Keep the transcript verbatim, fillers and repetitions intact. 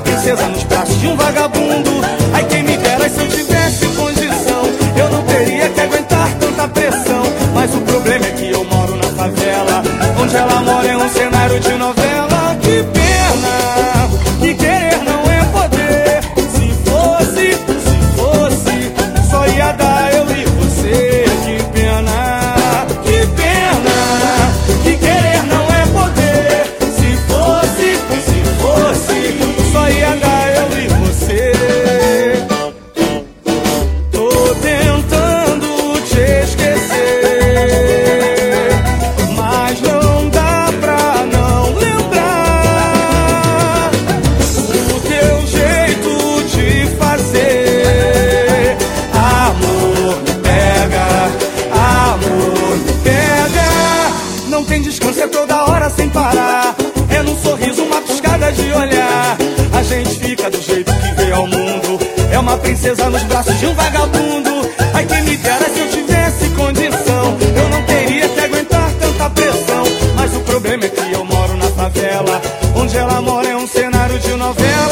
princesa nos braços de um vagabundo. Ai, quem me dera se eu tivesse condição, eu não teria que aguentar tanta pressão. Mas o problema é que eu moro na favela, onde ela mora é um cenário de novela. Que pena, que querer não é poder. Se fosse, se fosse, só ia dar eu e você. Que pena, que pena, que querer não é poder. Se fosse, se fosse, só ia dar eu e você. Tô tentando te esquecer, mas não dá pra não lembrar o teu jeito de fazer. Amor, me pega, amor, me pega. Não tem descanso, é toda hora sem parar. É num sorriso, uma piscada de olhar. A gente fica do jeito que veio ao mundo. É uma princesa nos braços de um vagabundo. Ai, quem me dera se eu tivesse condição, eu não teria que aguentar tanta pressão. Mas o problema é que eu moro na favela, onde ela mora é um cenário de novela.